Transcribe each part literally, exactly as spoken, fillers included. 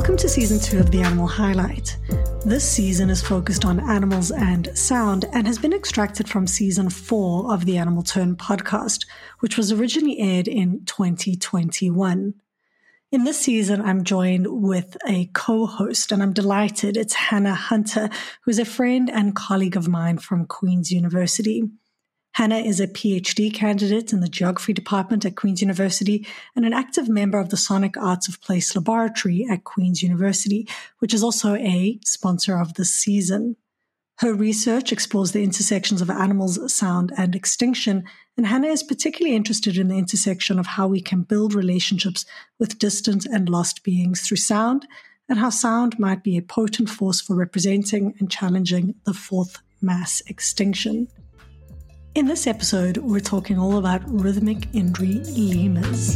Welcome to season two of The Animal Highlight. This season is focused on animals and sound and has been extracted from season four of the Animal Turn podcast, which was originally aired in twenty twenty-one. In this season, I'm joined with a co-host, and I'm delighted. It's Hannah Hunter, who's a friend and colleague of mine from Queen's University. Hannah is a PhD candidate in the geography department at Queen's University and an active member of the Sonic Arts of Place Laboratory at Queen's University, which is also a sponsor of this season. Her research explores the intersections of animals, sound, and extinction, and Hannah is particularly interested in the intersection of how we can build relationships with distant and lost beings through sound, and how sound might be a potent force for representing and challenging the fourth mass extinction. In this episode, we're talking all about rhythmic Indri lemurs.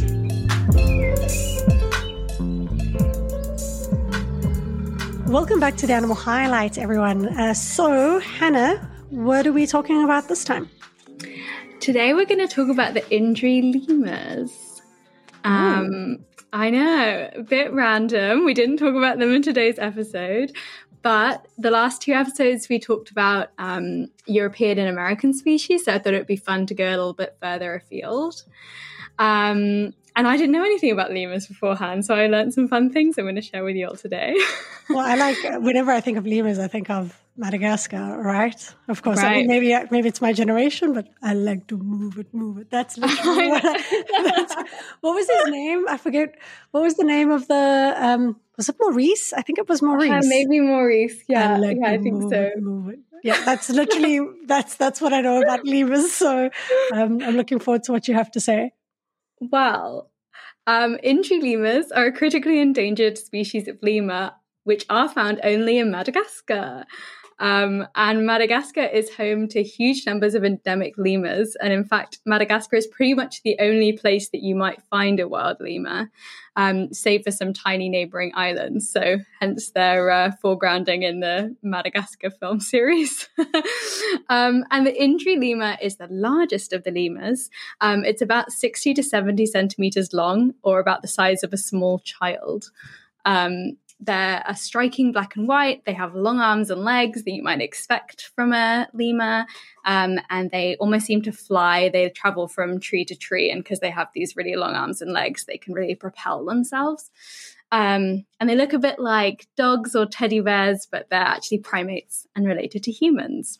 Welcome back to the Animal Highlight, everyone. Uh, so, Hannah, what are we talking about this time? Today we're going to talk about the Indri lemurs. Um, mm. I know, a bit random. We didn't talk about them in today's episode. But the last two episodes, we talked about um, European and American species, so I thought it would be fun to go a little bit further afield. Um, and I didn't know anything about lemurs beforehand, so I learned some fun things I'm going to share with you all today. Well, I like, whenever I think of lemurs, I think of Madagascar, right? Of course, right. I mean, maybe maybe it's my generation, but I like to move it, move it. That's literally what I, that's, what was his name? I forget. What was the name of the... Um, Was it Maurice? I think it was Maurice. Uh, maybe Maurice. Yeah, I, like yeah, I think move so. It, move it. Yeah, that's literally that's that's what I know about lemurs. So um, I'm looking forward to what you have to say. Well, um, Indri lemurs are a critically endangered species of lemur, which are found only in Madagascar. Um, and Madagascar is home to huge numbers of endemic lemurs. And in fact, Madagascar is pretty much the only place that you might find a wild lemur, um, save for some tiny neighboring islands. So hence their uh, foregrounding in the Madagascar film series. um, and the Indri lemur is the largest of the lemurs. Um, it's about sixty to seventy centimeters long, or about the size of a small child. Um, They're a striking black and white. They have long arms and legs that you might expect from a lemur. Um, and they almost seem to fly. They travel from tree to tree. And because they have these really long arms and legs, they can really propel themselves. Um, and they look a bit like dogs or teddy bears, but they're actually primates and related to humans.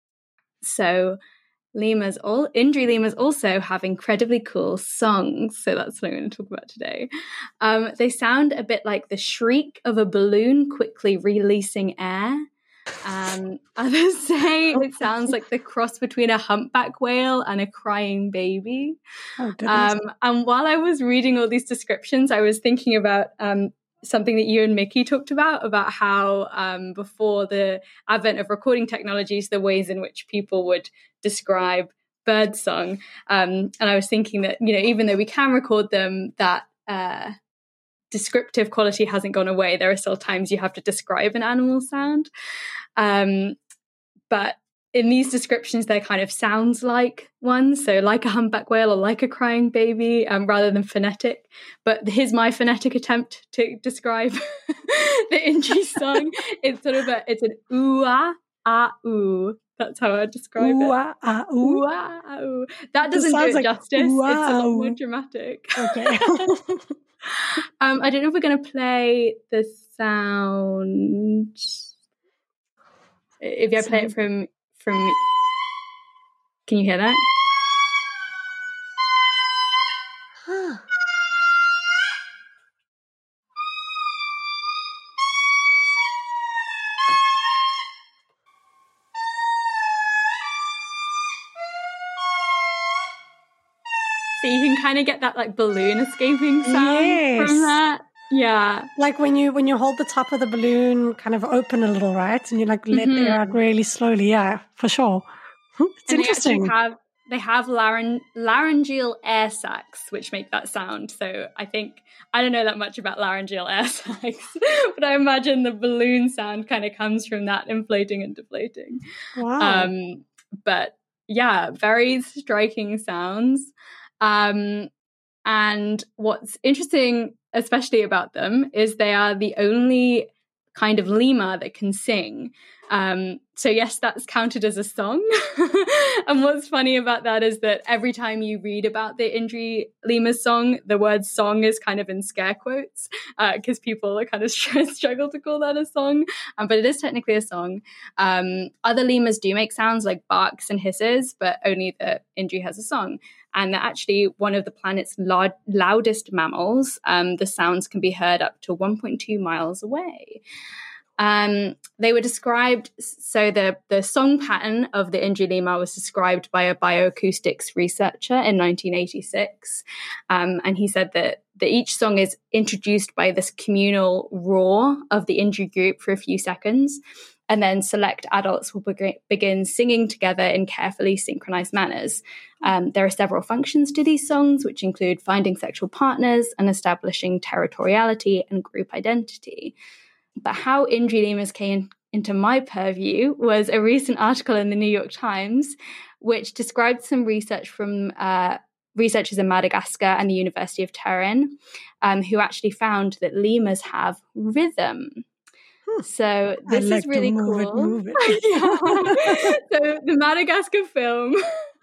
So lemurs, all Indri lemurs also have incredibly cool songs. So that's what I'm going to talk about today. Um, they sound a bit like the shriek of a balloon quickly releasing air. Um, others say it sounds like the cross between a humpback whale and a crying baby. Oh, goodness. Um, and while I was reading all these descriptions, I was thinking about um, something that you and Mickey talked about, about how um, before the advent of recording technologies, the ways in which people would describe birdsong. Um, and I was thinking that, you know, even though we can record them, that uh, descriptive quality hasn't gone away. There are still times you have to describe an animal sound. Um, but in these descriptions, they're kind of sounds like one, so like a humpback whale or like a crying baby, um, rather than phonetic. But here's my phonetic attempt to describe the Indri song. It's sort of a, it's an ooh-ah, ah-ooh. That's how I describe it. Ooh-ah, ah-ooh. Ooh-ah, ah-ooh. That doesn't do it like justice. Ooh-ah, it's a lot ah-ooh. more dramatic. Okay. um, I don't know if we're going to play the sound. If I play it from... From, can you hear that? Huh. So you can kind of get that like balloon escaping sound Yes. from that. Yeah. Like when you when you hold the top of the balloon kind of open a little, right? And you like let Mm-hmm. the air out really slowly. Yeah, for sure. It's and interesting. They have they have laryn- laryngeal air sacs which make that sound. So I think I don't know that much about laryngeal air sacs, but I imagine the balloon sound kind of comes from that inflating and deflating. Wow. Um, but yeah, very striking sounds. Um, And what's interesting, especially about them, is they are the only kind of lemur that can sing. Um, so yes, that's counted as a song. And what's funny about that is that every time you read about the Indri lemur song, the word song is kind of in scare quotes because uh, people are kind of struggle to call that a song. Um, but it is technically a song. Um, other lemurs do make sounds like barks and hisses, but only the Indri has a song. And they're actually one of the planet's loud, loudest mammals. Um, the sounds can be heard up to one point two miles away. Um, they were described, so the, the song pattern of the Indri lemur was described by a bioacoustics researcher in nineteen eighty-six. Um, and he said that, that each song is introduced by this communal roar of the Indri group for a few seconds. And then select adults will be- begin singing together in carefully synchronized manners. Um, there are several functions to these songs, which include finding sexual partners and establishing territoriality and group identity. But how Indri lemurs came into my purview was a recent article in the New York Times, which described some research from uh, researchers in Madagascar and the University of Turin, um, who actually found that lemurs have rhythm. So this like is really move cool. It, move it. So the Madagascar film,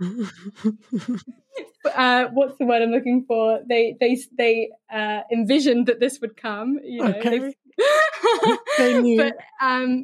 uh, what's the word I'm looking for? They they they uh, envisioned that this would come. You know, okay. They knew. But um,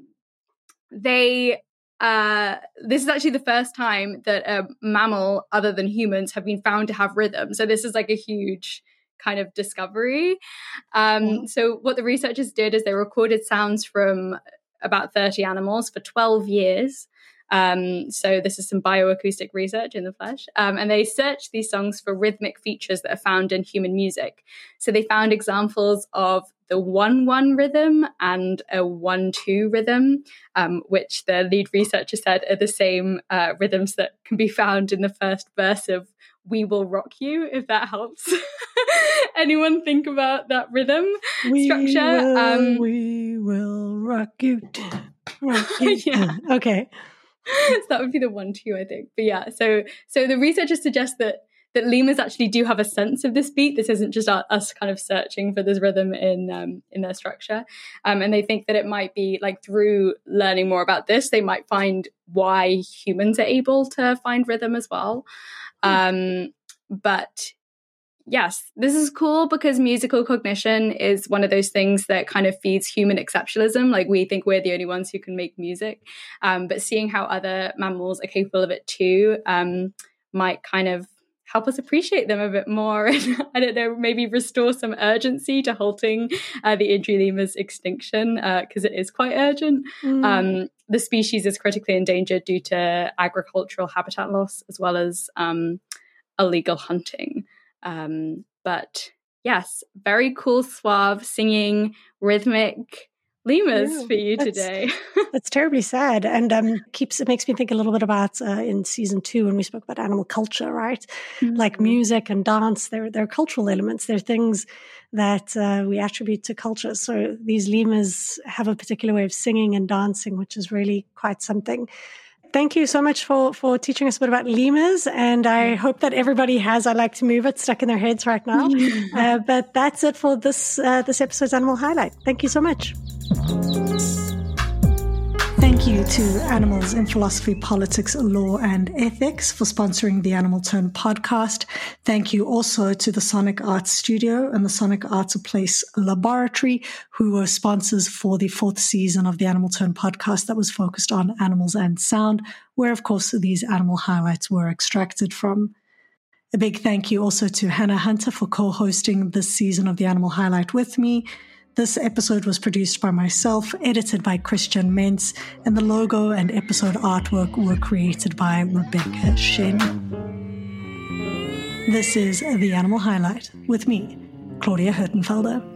they uh, this is actually the first time that a mammal other than humans have been found to have rhythm. So this is like a huge kind of discovery. Um, yeah. So what the researchers did is they recorded sounds from about thirty animals for twelve years. Um, so this is some bioacoustic research in the flesh. Um, and they searched these songs for rhythmic features that are found in human music. So they found examples of the one-one rhythm and a one-two rhythm, um, which the lead researcher said are the same uh, rhythms that can be found in the first verse of We Will Rock You, if that helps. Anyone think about that rhythm we structure? Will, um, we will rock you. Rock you. Yeah. Okay. So that would be the one, two, I think. But yeah, so so the researchers suggest that that lemurs actually do have a sense of this beat. This isn't just us kind of searching for this rhythm in um, in their structure. Um, and they think that it might be like through learning more about this, they might find why humans are able to find rhythm as well. Um, but yes, this is cool because musical cognition is one of those things that kind of feeds human exceptionalism. Like we think we're the only ones who can make music. Um, but seeing how other mammals are capable of it too um, might kind of help us appreciate them a bit more. And I don't know, maybe restore some urgency to halting uh, the Indri lemur's extinction because uh, it is quite urgent. Mm. Um, the species is critically endangered due to agricultural habitat loss as well as um, illegal hunting. Um, but yes, very cool, suave, singing, rhythmic lemurs yeah, for you that's, today. That's terribly sad, and um, keeps it makes me think a little bit about uh, in season two when we spoke about animal culture, right? Mm-hmm. Like music and dance, they're they're cultural elements. They're things that uh, we attribute to culture. So these lemurs have a particular way of singing and dancing, which is really quite something. Thank you so much for, for teaching us a bit about lemurs, and I hope that everybody has I Like to Move It stuck in their heads right now. uh, but that's it for this uh, this episode's Animal Highlight. Thank you so much. Thank you to Animals in Philosophy, Politics, Law and Ethics for sponsoring the Animal Turn podcast. Thank you also to the Sonic Arts Studio and the Sonic Arts Place Laboratory, who were sponsors for the fourth season of the Animal Turn podcast that was focused on animals and sound, where, of course, these animal highlights were extracted from. A big thank you also to Hannah Hunter for co-hosting this season of the Animal Highlight with me. This episode was produced by myself, edited by Christian Mentz, and the logo and episode artwork were created by Rebecca Shen. This is The Animal Highlight with me, Claudia Hertenfelder.